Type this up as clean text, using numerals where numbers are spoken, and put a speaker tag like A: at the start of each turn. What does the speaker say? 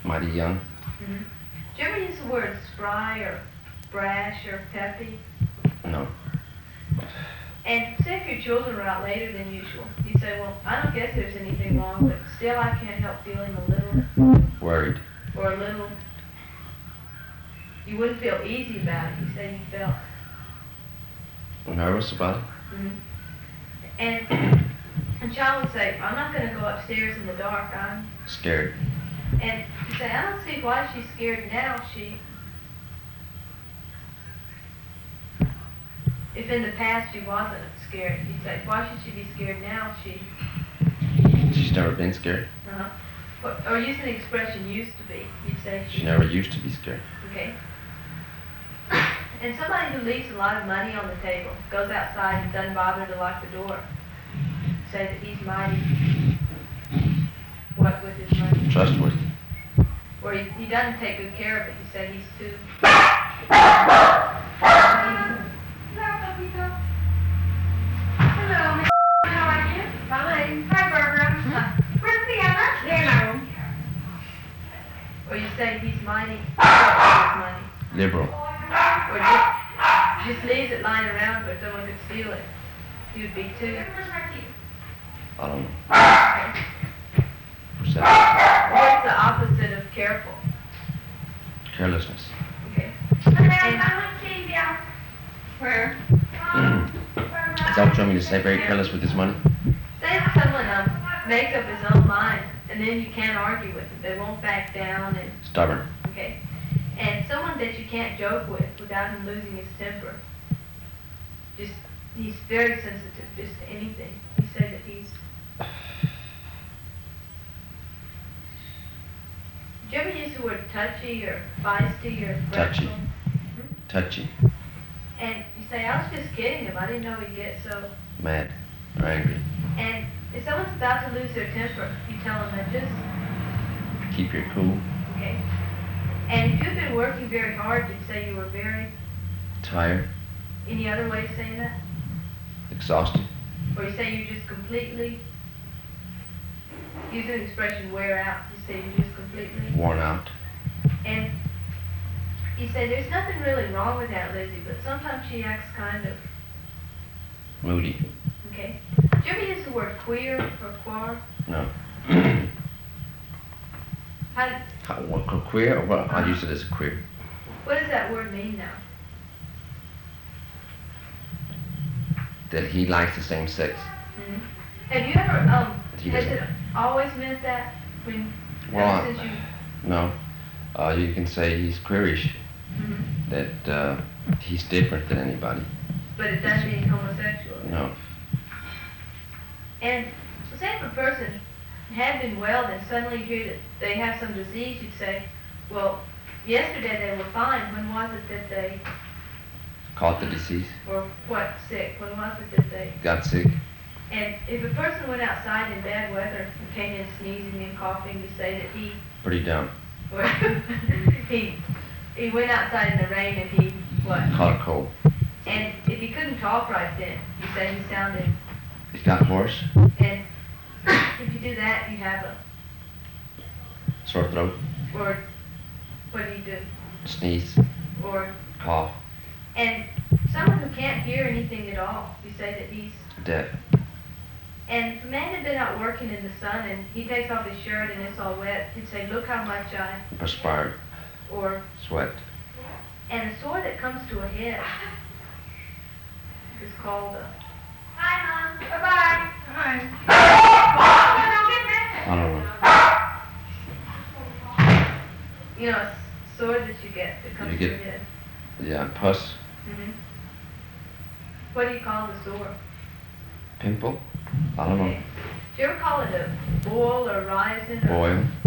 A: Mighty young.
B: Mm-hmm. Do you ever use the word spry or brash or peppy?
A: No.
B: And say if your children were out later than usual, you'd say, well, I don't guess there's anything wrong, but still I can't help feeling a little
A: Worried.
B: or a little, you wouldn't feel easy about it. You say you felt
A: Nervous about it?
B: Mm-hmm. And a child would say, I'm not going to go upstairs in the dark, I'm
A: Scared.
B: And you say, I don't see why she's scared now. If in the past she wasn't scared, you'd say, why should she be scared now?
A: She's never been scared.
B: Or use an expression, used to be. You'd say,
A: She never used to be scared.
B: Okay. And somebody who leaves a lot of money on the table, goes outside and doesn't bother to lock the door, say that he's mighty, what with his money?
A: Trustworthy.
B: Or he doesn't take good care of it. You say he's too...
C: Hello, Miss. How are you?
B: Fine.
C: Hi, Barbara. Where's the other? Hello.
B: Or you say he's mighty, with his money.
A: Liberal.
B: Or just leaves it lying around where someone could steal it. He would be too...
A: I don't know.
B: Okay.
A: Perception.
B: What's the opposite of careful?
A: Carelessness.
B: Okay.
C: Where?
A: Is that what you want me to say? Very careless with his money?
B: Say if someone makes up his own mind, and then you can't argue with them. They won't back down, and
A: Stubborn.
B: okay. And someone that you can't joke with without him losing his temper. Just he's very sensitive, just to anything. You say that he's... Do you ever use the word touchy or feisty or
A: Touchy.
B: fretful?
A: Touchy.
B: And you say, I was just kidding him. I didn't know he'd get so...
A: Mad. Or angry.
B: And if someone's about to lose their temper, you tell them that just...
A: Keep your cool.
B: Okay. And if you've been working very hard, you'd say you were very...
A: Tired.
B: Any other way of saying that?
A: Exhausted.
B: Or you say you just completely... Use an expression, wear out. You say you just completely...
A: Worn out.
B: And you say there's nothing really wrong with Aunt Lizzie, but sometimes she acts kind of...
A: Moody.
B: Okay. Do you ever use the word queer or quar?
A: No.
B: How,
A: Queer? Well, I use it as queer.
B: what does that word mean now?
A: That he likes the same sex.
B: Mm-hmm. Have you ever,
A: He
B: has
A: doesn't.
B: it always meant that? When,
A: Well,
B: ever since you...
A: No. You can say he's queerish.
B: Mm-hmm.
A: That he's different than anybody.
B: But it doesn't mean homosexual.
A: No.
B: And say if a person had been well, then suddenly you hear that they have some disease, you'd say, well, yesterday they were fine. When was it that they...
A: Caught the disease.
B: Or what, sick? When was it that they...
A: Got sick.
B: And if a person went outside in bad weather and came in sneezing and coughing, you say that he...
A: Pretty dumb.
B: Or he went outside in the rain and he, what?
A: Caught a cold.
B: And if he couldn't talk right then, you say he sounded...
A: He's got hoarse.
B: And if you do that, you have a...
A: Sore throat.
B: Or what do you do?
A: Sneeze.
B: Or...
A: Cough.
B: And someone who can't hear anything at all, you say that he's...
A: Deaf.
B: And if a man had been out working in the sun and he takes off his shirt and it's all wet, he'd say, look how much I...
A: Perspired.
B: Or...
A: Sweat.
B: And a sore that comes to a head is called a...
C: Hi, Mom. Bye-bye. Hi.
A: I don't know.
B: You know, a sore that you get that comes
A: You
B: to
A: get-
B: a head.
A: Yeah, pus.
B: Mm-hmm. What do you call the sore?
A: Pimple. I don't know.
B: Okay. Do you ever call it a boil or rising? Or
A: Boil.